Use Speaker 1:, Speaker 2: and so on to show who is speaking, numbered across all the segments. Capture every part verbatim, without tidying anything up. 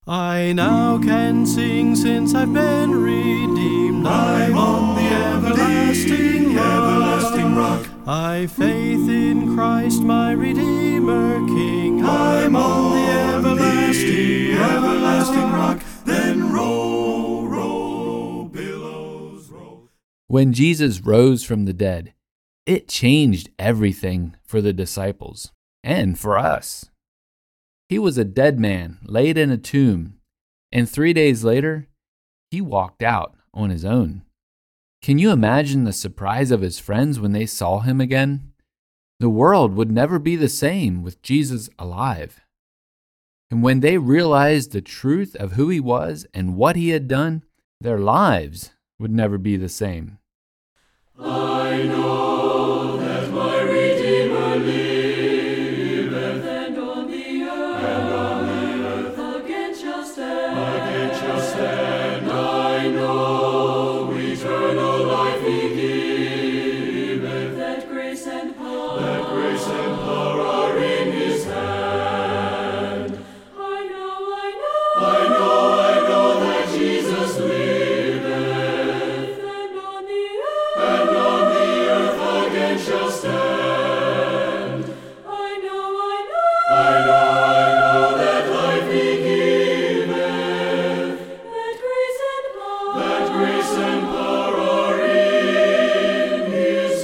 Speaker 1: I now can sing since I've been redeemed. I'm on the everlasting rock. everlasting rock. I've faith in Christ my Redeemer King. I'm on the everlasting, everlasting rock. Then roll, roll, billows roll.
Speaker 2: When Jesus rose from the dead, it changed everything for the disciples and for us. He was a dead man laid in a tomb, and three days later, he walked out on his own. Can you imagine the surprise of his friends when they saw him again? The world would never be the same with Jesus alive. And when they realized the truth of who he was and what he had done, their lives would never be the same.
Speaker 3: I know that my Redeemer liveth, and on the earth, and on the earth again shall stand. Again shall stand. I know eternal life he giveth, that grace and power, that grace and power are in his hand. I know, I know, I know, I know that Jesus liveth, and on the earth, and on the earth again shall stand. I know, I know, I know, I know that life he giveth, that grace and power, that grace and power are in his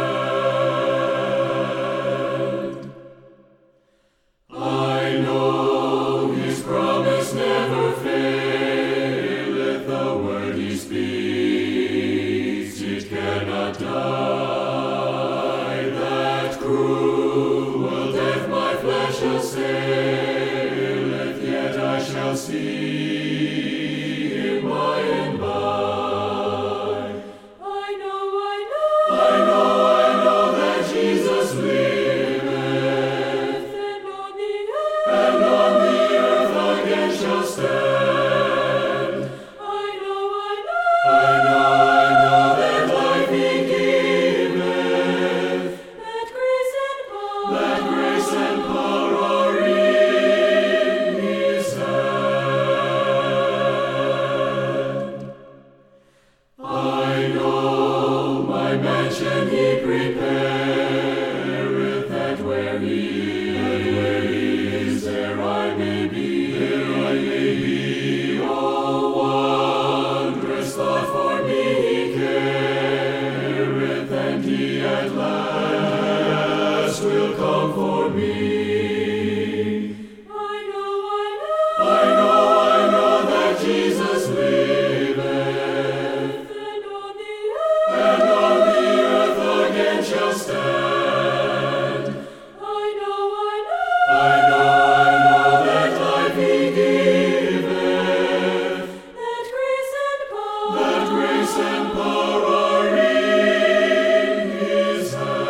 Speaker 3: hand. I know his promise never faileth, the word he speaks, it cannot die. That cruel death my flesh assaileth, yet I shall see him by and by. I know, I know, I know, I know that Jesus liveth, and on the earth, and on the earth again shall stand. I know, I know, I know, I know that life he giveth, that grace and power, that grace and power are in his hand. I know my mansion he prepareth, that where he is, where he is, there I may be, there I may be. Oh, wondrous thought for me he careth, and he at last will come for me. I know, I know, I know, I know that Jesus liveth, and on the earth, and on the earth again shall stand. I know, I know, I know, I know that life he giveth, that grace and power, that grace and power are in his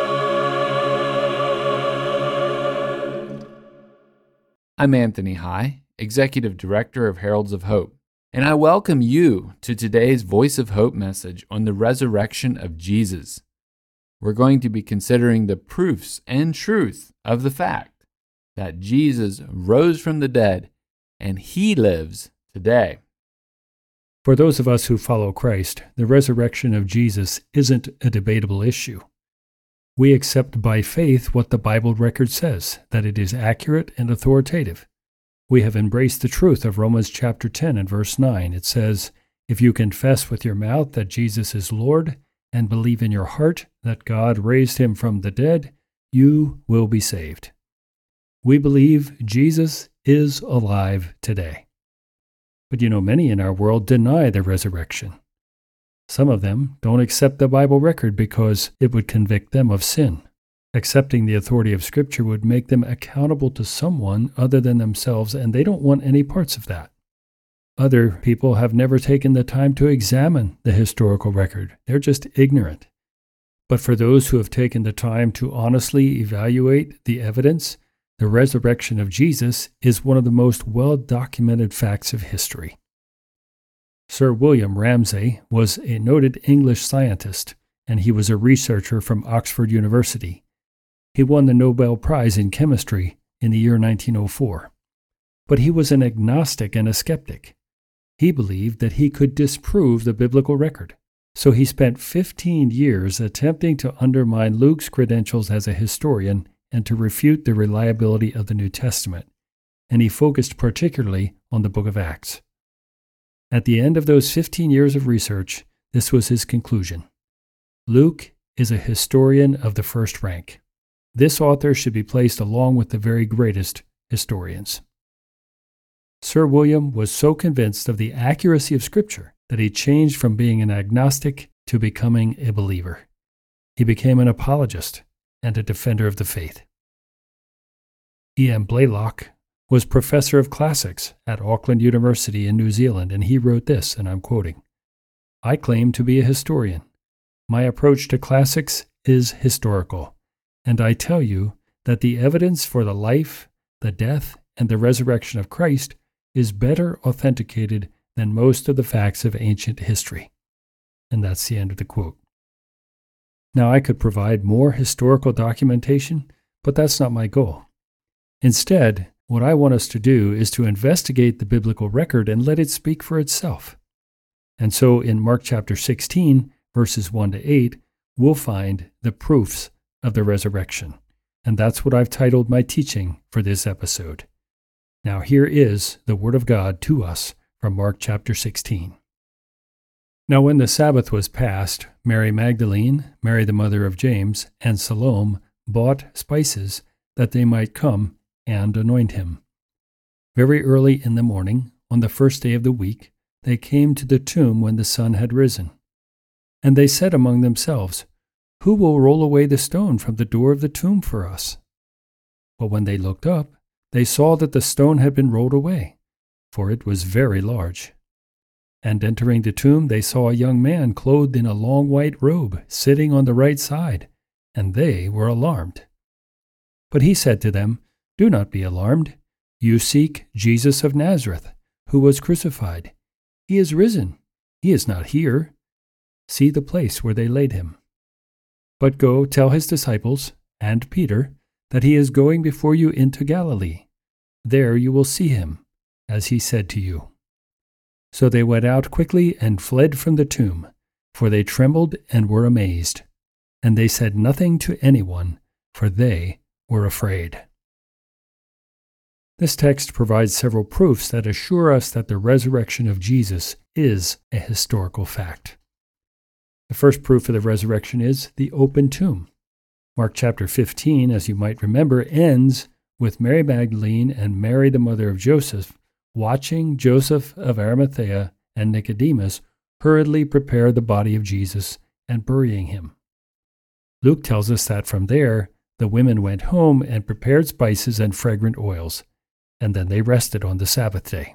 Speaker 3: hand.
Speaker 2: I'm Anthony High, Executive Director of Heralds of Hope, and I welcome you to today's Voice of Hope message on the resurrection of Jesus. We're going to be considering the proofs and truth of the fact that Jesus rose from the dead and he lives today.
Speaker 4: For those of us who follow Christ, the resurrection of Jesus isn't a debatable issue. We accept by faith what the Bible record says, that it is accurate and authoritative. We have embraced the truth of Romans chapter ten and verse nine. It says, "If you confess with your mouth that Jesus is Lord and believe in your heart that God raised him from the dead, you will be saved." We believe Jesus is alive today. But you know, many in our world deny the resurrection. Some of them don't accept the Bible record because it would convict them of sin. Accepting the authority of Scripture would make them accountable to someone other than themselves, and they don't want any parts of that. Other people have never taken the time to examine the historical record. They're just ignorant. But for those who have taken the time to honestly evaluate the evidence, the resurrection of Jesus is one of the most well-documented facts of history. Sir William Ramsay was a noted English scientist, and he was a researcher from Oxford University. He won the Nobel Prize in Chemistry in the year nineteen oh four. but he was an agnostic and a skeptic. He believed that he could disprove the biblical record. So he spent fifteen years attempting to undermine Luke's credentials as a historian and to refute the reliability of the New Testament, and he focused particularly on the book of Acts. At the end of those fifteen years of research, this was his conclusion. Luke is a historian of the first rank. This author should be placed along with the very greatest historians. Sir William was so convinced of the accuracy of Scripture that he changed from being an agnostic to becoming a believer. He became an apologist and a defender of the faith. E M Blaylock was professor of classics at Auckland University in New Zealand, and he wrote this, and I'm quoting, "I claim to be a historian. My approach to classics is historical, and I tell you that the evidence for the life, the death, and the resurrection of Christ is better authenticated than most of the facts of ancient history." And that's the end of the quote. Now, I could provide more historical documentation, but that's not my goal. Instead, what I want us to do is to investigate the biblical record and let it speak for itself. And so in Mark chapter sixteen, verses one to eight, we'll find the proofs of the resurrection. And that's what I've titled my teaching for this episode. Now here is the Word of God to us from Mark chapter sixteen. Now when the Sabbath was past, Mary Magdalene, Mary the mother of James, and Salome bought spices that they might come and anoint him. Very early in the morning, on the first day of the week, they came to the tomb when the sun had risen. And they said among themselves, "Who will roll away the stone from the door of the tomb for us?" But when they looked up, they saw that the stone had been rolled away, for it was very large. And entering the tomb, they saw a young man clothed in a long white robe, sitting on the right side, and they were alarmed. But he said to them, "Do not be alarmed. You seek Jesus of Nazareth, who was crucified. He is risen. He is not here. See the place where they laid him. But go tell his disciples, and Peter, that he is going before you into Galilee. There you will see him, as he said to you." So they went out quickly and fled from the tomb, for they trembled and were amazed. And they said nothing to anyone, for they were afraid. This text provides several proofs that assure us that the resurrection of Jesus is a historical fact. The first proof of the resurrection is the open tomb. Mark chapter fifteen, as you might remember, ends with Mary Magdalene and Mary the mother of Joseph watching Joseph of Arimathea and Nicodemus hurriedly prepare the body of Jesus and burying him. Luke tells us that from there, the women went home and prepared spices and fragrant oils, and then they rested on the Sabbath day.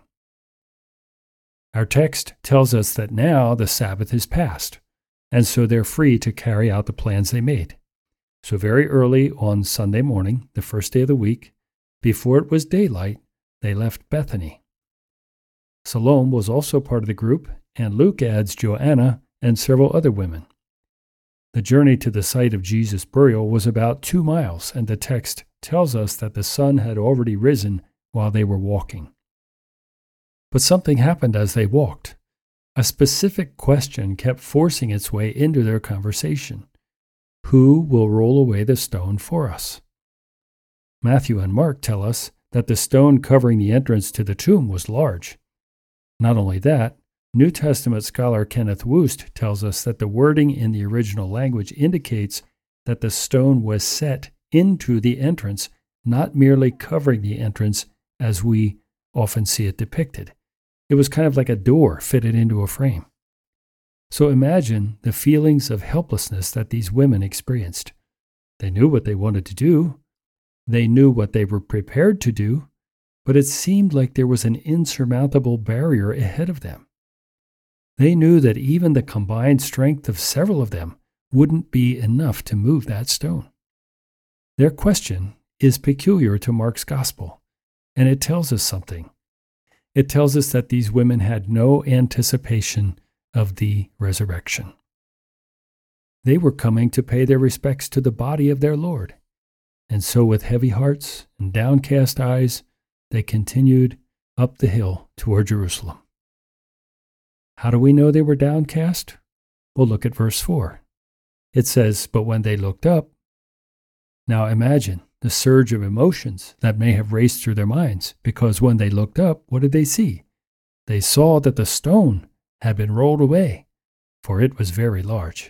Speaker 4: Our text tells us that now the Sabbath is past, and so they're free to carry out the plans they made. So very early on Sunday morning, the first day of the week, before it was daylight, they left Bethany. Salome was also part of the group, and Luke adds Joanna and several other women. The journey to the site of Jesus' burial was about two miles, and the text tells us that the sun had already risen while they were walking. But something happened as they walked. A specific question kept forcing its way into their conversation. Who will roll away the stone for us? Matthew and Mark tell us that the stone covering the entrance to the tomb was large. Not only that, New Testament scholar Kenneth Woost tells us that the wording in the original language indicates that the stone was set into the entrance, not merely covering the entrance as we often see it depicted. It was kind of like a door fitted into a frame. So imagine the feelings of helplessness that these women experienced. They knew what they wanted to do. They knew what they were prepared to do, but it seemed like there was an insurmountable barrier ahead of them. They knew that even the combined strength of several of them wouldn't be enough to move that stone. Their question is peculiar to Mark's gospel, and it tells us something. It tells us that these women had no anticipation of the resurrection. They were coming to pay their respects to the body of their Lord, and so with heavy hearts and downcast eyes, they continued up the hill toward Jerusalem. How do we know they were downcast? Well, look at verse four. It says, "But when they looked up," now imagine the surge of emotions that may have raced through their minds, because when they looked up, what did they see? They saw that the stone had been rolled away, for it was very large.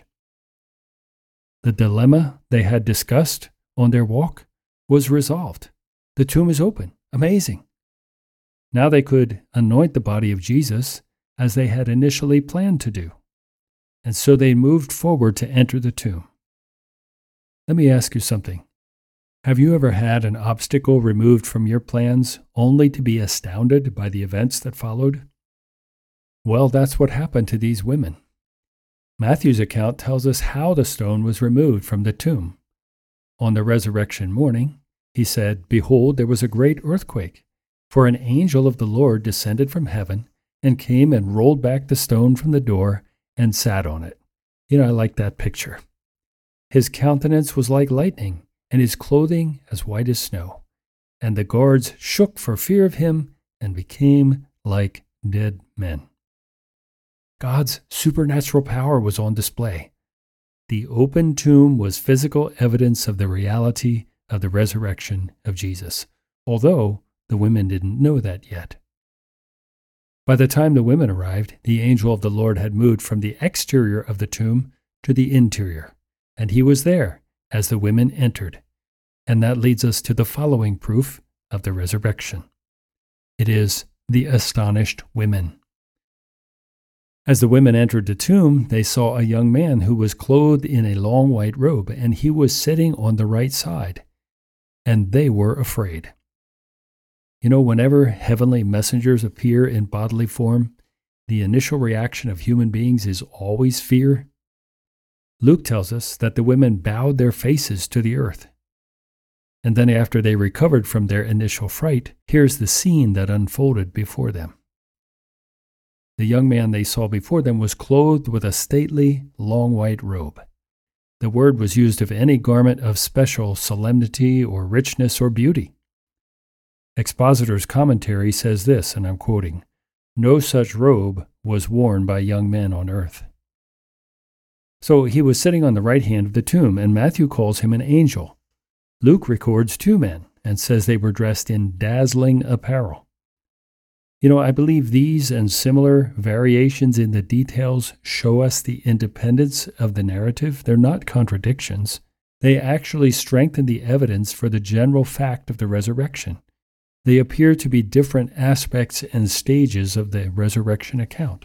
Speaker 4: The dilemma they had discussed on their walk was resolved. The tomb is open. Amazing. Now they could anoint the body of Jesus as they had initially planned to do. And so they moved forward to enter the tomb. Let me ask you something. Have you ever had an obstacle removed from your plans only to be astounded by the events that followed? Well, that's what happened to these women. Matthew's account tells us how the stone was removed from the tomb. On the resurrection morning, he said, "Behold, there was a great earthquake, for an angel of the Lord descended from heaven and came and rolled back the stone from the door and sat on it." You know, I like that picture. His countenance was like lightning, and his clothing as white as snow. And the guards shook for fear of him and became like dead men. God's supernatural power was on display. The open tomb was physical evidence of the reality of the resurrection of Jesus, although the women didn't know that yet. By the time the women arrived, the angel of the Lord had moved from the exterior of the tomb to the interior, and he was there as the women entered. And that leads us to the following proof of the resurrection. It is the astonished women. As the women entered the tomb, they saw a young man who was clothed in a long white robe, and he was sitting on the right side, and they were afraid. You know, whenever heavenly messengers appear in bodily form, the initial reaction of human beings is always fear. Luke tells us that the women bowed their faces to the earth. And then after they recovered from their initial fright, here's the scene that unfolded before them. The young man they saw before them was clothed with a stately, long white robe. The word was used of any garment of special solemnity or richness or beauty. Expositor's commentary says this, and I'm quoting, "No such robe was worn by young men on earth." So he was sitting on the right hand of the tomb, and Matthew calls him an angel. Luke records two men and says they were dressed in dazzling apparel. You know, I believe these and similar variations in the details show us the independence of the narrative. They're not contradictions. They actually strengthen the evidence for the general fact of the resurrection. They appear to be different aspects and stages of the resurrection account.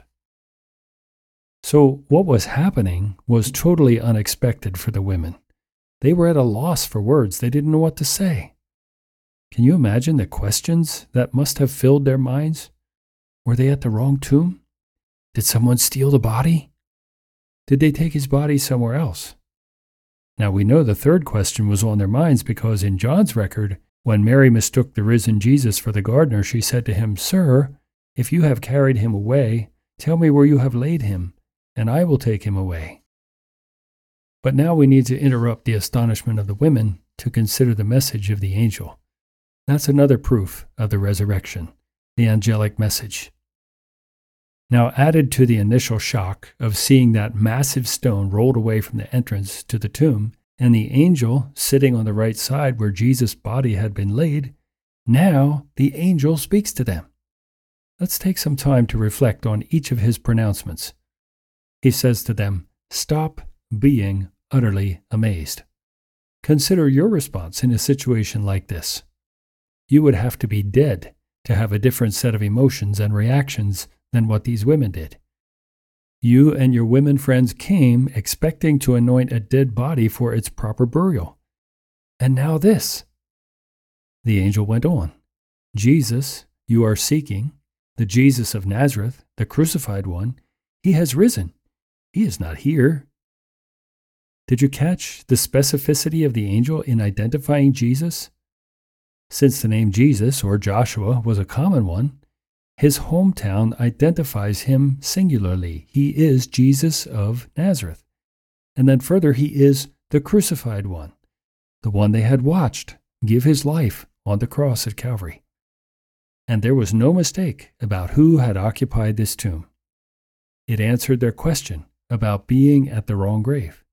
Speaker 4: So what was happening was totally unexpected for the women. They were at a loss for words. They didn't know what to say. Can you imagine the questions that must have filled their minds? Were they at the wrong tomb? Did someone steal the body? Did they take his body somewhere else? Now we know the third question was on their minds because in John's record, when Mary mistook the risen Jesus for the gardener, she said to him, "Sir, if you have carried him away, tell me where you have laid him, and I will take him away." But now we need to interrupt the astonishment of the women to consider the message of the angel. That's another proof of the resurrection, the angelic message. Now, added to the initial shock of seeing that massive stone rolled away from the entrance to the tomb and the angel sitting on the right side where Jesus' body had been laid, now the angel speaks to them. Let's take some time to reflect on each of his pronouncements. He says to them, "Stop being utterly amazed." Consider your response in a situation like this. You would have to be dead to have a different set of emotions and reactions than what these women did. You and your women friends came expecting to anoint a dead body for its proper burial. And now this. The angel went on. Jesus, you are seeking, the Jesus of Nazareth, the crucified one, he has risen. He is not here. Did you catch the specificity of the angel in identifying Jesus? Since the name Jesus or Joshua was a common one, his hometown identifies him singularly. He is Jesus of Nazareth. And then further, he is the crucified one, the one they had watched give his life on the cross at Calvary. and there was no mistake about who had occupied this tomb. It answered their question about being at the wrong grave.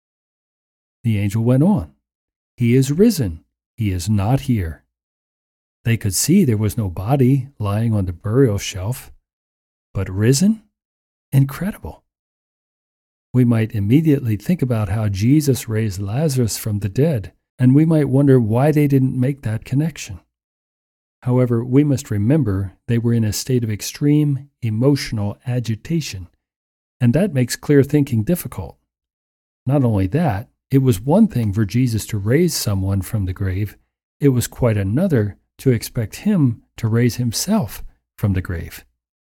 Speaker 4: The angel went on, "He is risen. He is not here." They could see there was no body lying on the burial shelf, but risen? Incredible. We might immediately think about how Jesus raised Lazarus from the dead, and we might wonder why they didn't make that connection. However, we must remember they were in a state of extreme emotional agitation, and that makes clear thinking difficult. Not only that, it was one thing for Jesus to raise someone from the grave, it was quite another to expect him to raise himself from the grave.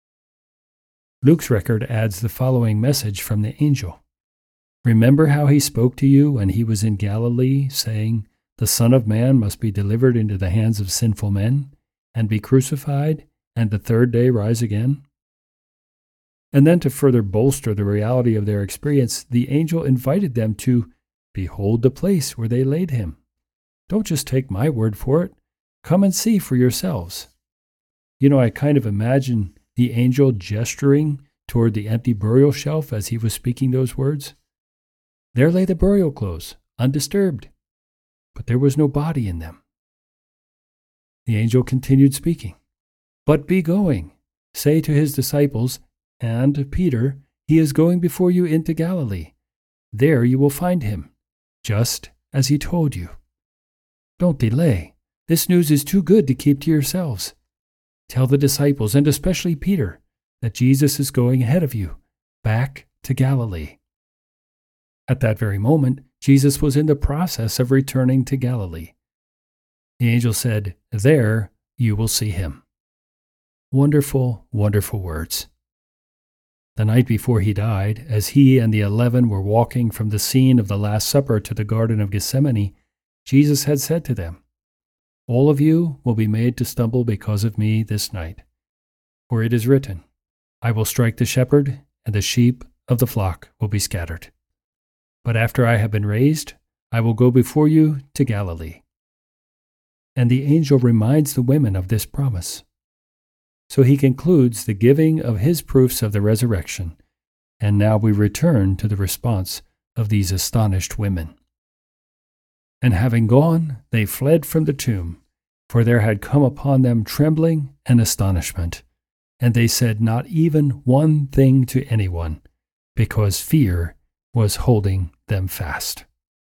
Speaker 4: Luke's record adds the following message from the angel. "Remember how he spoke to you when he was in Galilee, saying, 'The Son of Man must be delivered into the hands of sinful men, and be crucified, and the third day rise again?'" And then to further bolster the reality of their experience, the angel invited them to behold the place where they laid him. Don't just take my word for it. Come and see for yourselves. You know, I kind of imagine the angel gesturing toward the empty burial shelf as he was speaking those words. There lay the burial clothes, undisturbed, but there was no body in them. The angel continued speaking. "But be going. Say to his disciples and Peter, he is going before you into Galilee. There you will find him, just as he told you. Don't delay. This news is too good to keep to yourselves. Tell the disciples, and especially Peter, that Jesus is going ahead of you, back to Galilee." At that very moment, Jesus was in the process of returning to Galilee. The angel said, "There you will see him." Wonderful, wonderful words. The night before he died, as he and the eleven were walking from the scene of the Last Supper to the Garden of Gethsemane, Jesus had said to them, "All of you will be made to stumble because of me this night. For it is written, I will strike the shepherd, and the sheep of the flock will be scattered. But after I have been raised, I will go before you to Galilee." And the angel reminds the women of this promise. So he concludes the giving of his proofs of the resurrection, and now we return to the response of these astonished women. "And having gone, they fled from the tomb, for there had come upon them trembling and astonishment, and they said not even one thing to anyone, because fear was holding them fast."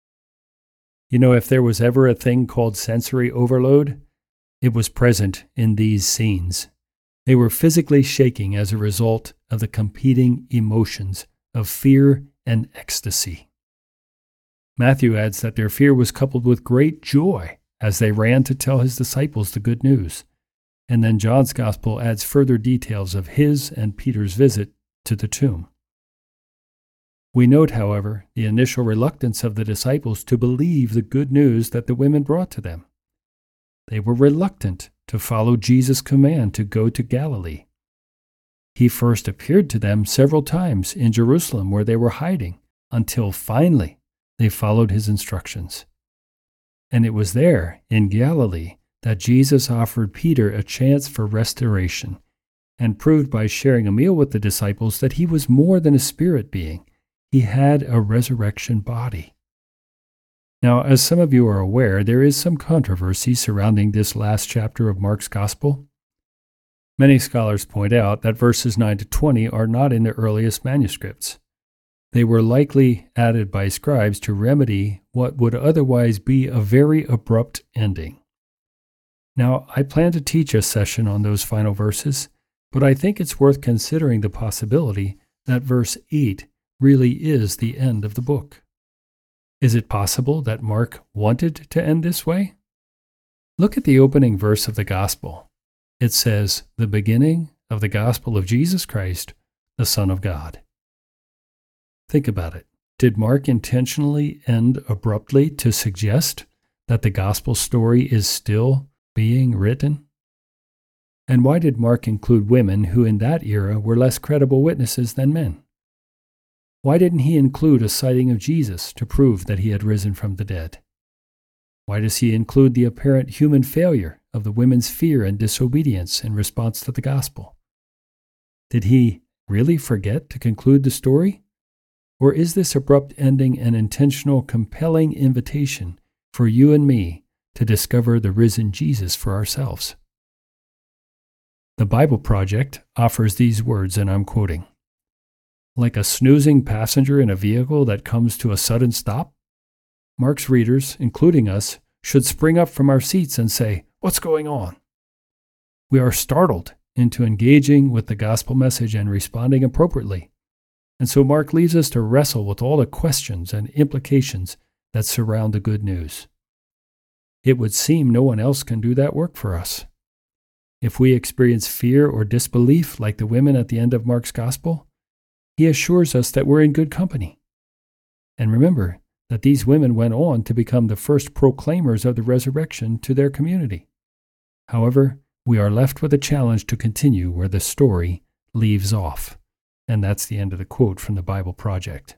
Speaker 4: You know, if there was ever a thing called sensory overload, it was present in these scenes. They were physically shaking as a result of the competing emotions of fear and ecstasy. Matthew adds that their fear was coupled with great joy as they ran to tell his disciples the good news. And then John's Gospel adds further details of his and Peter's visit to the tomb. We note, however, the initial reluctance of the disciples to believe the good news that the women brought to them. They were reluctant to follow Jesus' command to go to Galilee. He first appeared to them several times in Jerusalem where they were hiding, until finally they followed his instructions. And it was there, in Galilee, that Jesus offered Peter a chance for restoration, and proved by sharing a meal with the disciples that he was more than a spirit being. He had a resurrection body. Now, as some of you are aware, there is some controversy surrounding this last chapter of Mark's Gospel. Many scholars point out that verses nine to twenty are not in the earliest manuscripts. They were likely added by scribes to remedy what would otherwise be a very abrupt ending. Now, I plan to teach a session on those final verses, but I think it's worth considering the possibility that verse eight really is the end of the book. Is it possible that Mark wanted to end this way? Look at the opening verse of the Gospel. It says, "The beginning of the Gospel of Jesus Christ, the Son of God." Think about it. Did Mark intentionally end abruptly to suggest that the Gospel story is still being written? And why did Mark include women who in that era were less credible witnesses than men? Why didn't he include a sighting of Jesus to prove that he had risen from the dead? Why does he include the apparent human failure of the women's fear and disobedience in response to the gospel? Did he really forget to conclude the story? Or is this abrupt ending an intentional, compelling invitation for you and me to discover the risen Jesus for ourselves? The Bible Project offers these words, and I'm quoting, "Like a snoozing passenger in a vehicle that comes to a sudden stop, Mark's readers, including us, should spring up from our seats and say, 'What's going on?' We are startled into engaging with the gospel message and responding appropriately. And so Mark leaves us to wrestle with all the questions and implications that surround the good news. It would seem no one else can do that work for us. If we experience fear or disbelief like the women at the end of Mark's gospel, he assures us that we're in good company. And remember that these women went on to become the first proclaimers of the resurrection to their community. However, we are left with a challenge to continue where the story leaves off. And that's the end of the quote from the Bible Project.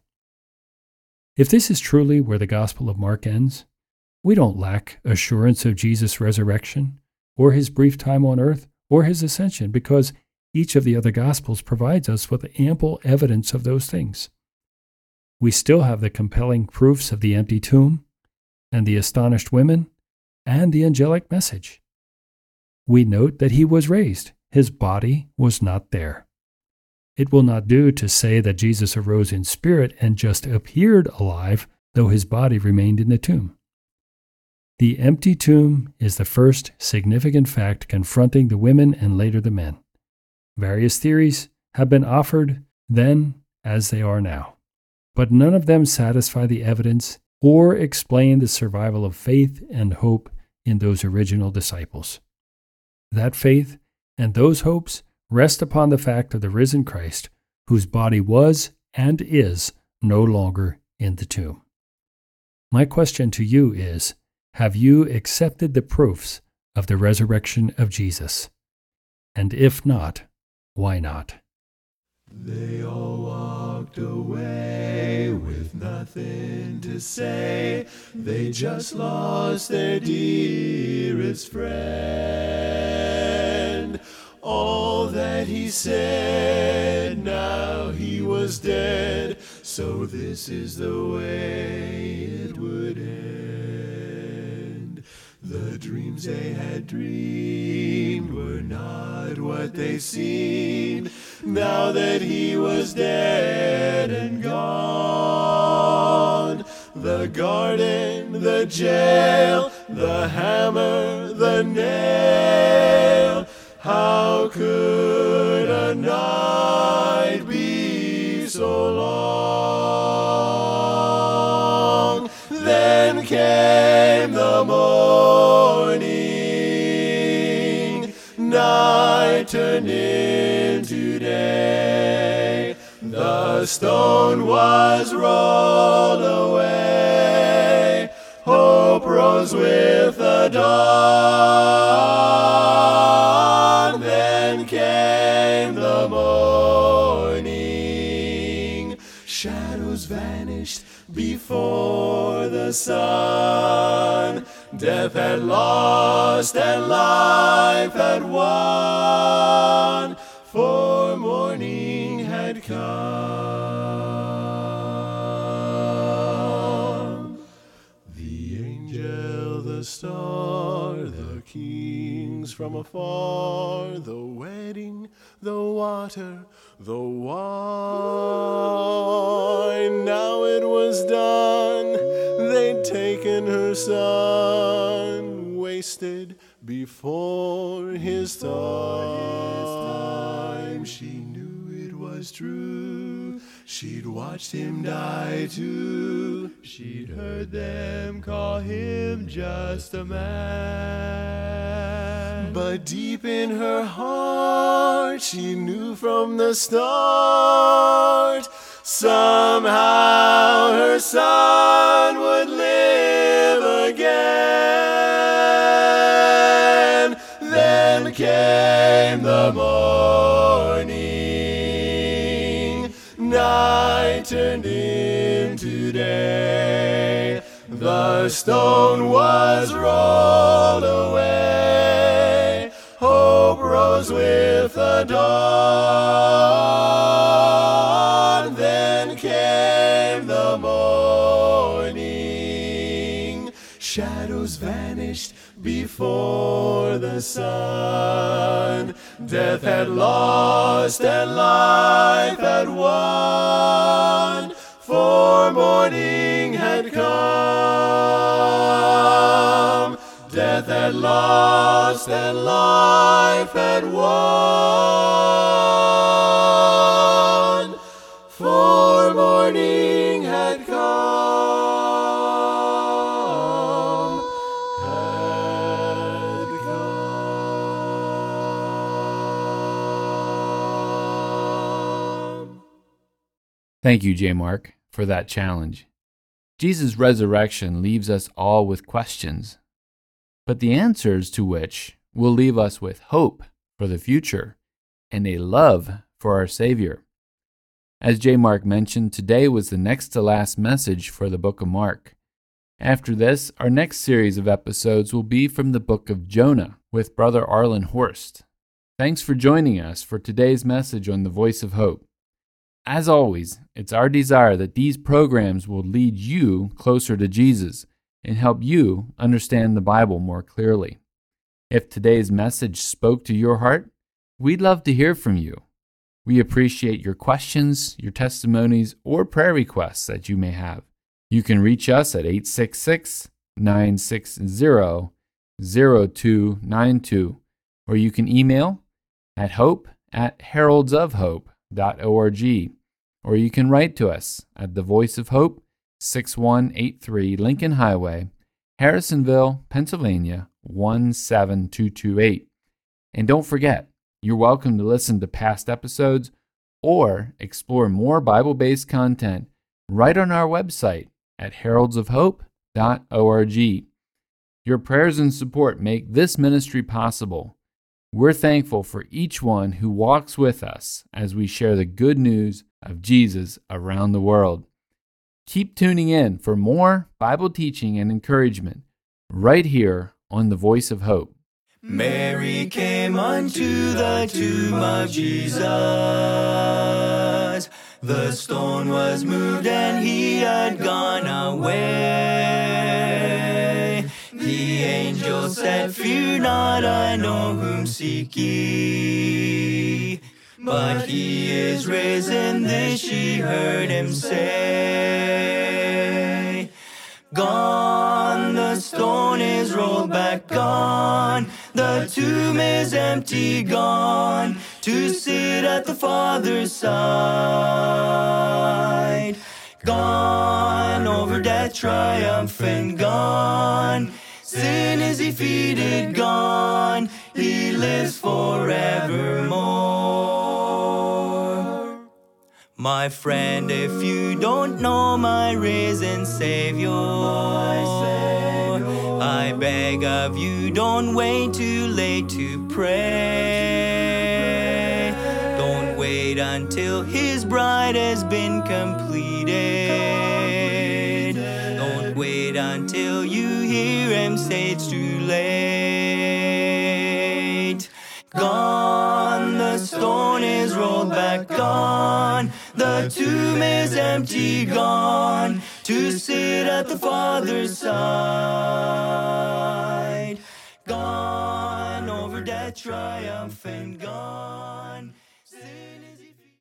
Speaker 4: If this is truly where the Gospel of Mark ends, we don't lack assurance of Jesus' resurrection, or his brief time on earth, or his ascension, because each of the other Gospels provides us with ample evidence of those things. We still have the compelling proofs of the empty tomb, and the astonished women, and the angelic message. We note that he was raised. His body was not there. It will not do to say that Jesus arose in spirit and just appeared alive, though his body remained in the tomb. The empty tomb is the first significant fact confronting the women and later the men. Various theories have been offered then as they are now, but none of them satisfy the evidence or explain the survival of faith and hope in those original disciples. That faith and those hopes rest upon the fact of the risen Christ, whose body was and is no longer in the tomb. My question to you is, have you accepted the proofs of the resurrection of Jesus? And if not, why not?
Speaker 1: They all walked away with nothing to say. They just lost their dearest friend. All that he said, now he was dead. So this is the way it would end. The dreams they had dreamed were not what they seemed. Now that he was dead and gone, the garden, the jail, the hammer, the nail, how could a night be so long? Then came the morning, night turned into day. The stone was rolled away, hope rose with the dawn. Then came the morning, shadows vanished before the sun. Death had lost and life had won, for morning had come. The angel, the star, the kings from afar, the wedding, the water, the wine. Now it was done. They'd taken her son, wasted before his time. She knew it was true. She'd watched him die too. She'd heard them call him just a man. But deep in her heart, she knew from the start, somehow her son would live again. Then came the morning, night turned into day. The stone was rolled away, rose with the dawn. Then came the morning. Shadows vanished before the sun. Death had lost and life had won, for morning had come. Death had lost and life had won, for morning had come, had come.
Speaker 2: Thank you, J. Mark, for that challenge. Jesus' resurrection leaves us all with questions, but the answers to which will leave us with hope for the future and a love for our Savior. As J. Mark mentioned, today was the next to last message for the book of Mark. After this, our next series of episodes will be from the book of Jonah with Brother Arlen Horst. Thanks for joining us for today's message on the Voice of Hope. As always, it's our desire that these programs will lead you closer to Jesus and help you understand the Bible more clearly. If today's message spoke to your heart, we'd love to hear from you. We appreciate your questions, your testimonies, or prayer requests that you may have. You can reach us at eight six six, nine six zero, zero two nine two, or you can email at hope at heralds of hope dot org, or you can write to us at The Voice of Hope, six one eight three Lincoln Highway, Harrisonville, Pennsylvania, one seven two two eight. And don't forget, you're welcome to listen to past episodes or explore more Bible-based content right on our website at heralds of hope dot org. Your prayers and support make this ministry possible. We're thankful for each one who walks with us as we share the good news of Jesus around the world. Keep tuning in for more Bible teaching and encouragement right here on The Voice of Hope.
Speaker 3: Mary came unto the tomb of Jesus. The stone was moved and he had gone away. The angel said, "Fear not, I know whom seek ye." But he is risen, this she heard him say. Gone, the stone is rolled back, gone. The tomb is empty, gone, to sit at the Father's side. Gone, over death triumphant, gone. Sin is defeated, gone. He lives forevermore. My friend, if you don't know my risen Savior, I beg of you, don't wait too late to pray. Don't wait until his bride has been completed. Don't wait until you hear him say it's too late. Gone, the stone is rolled back, gone. The tomb is empty, gone, to sit at the Father's side. Gone, over death triumphant, gone.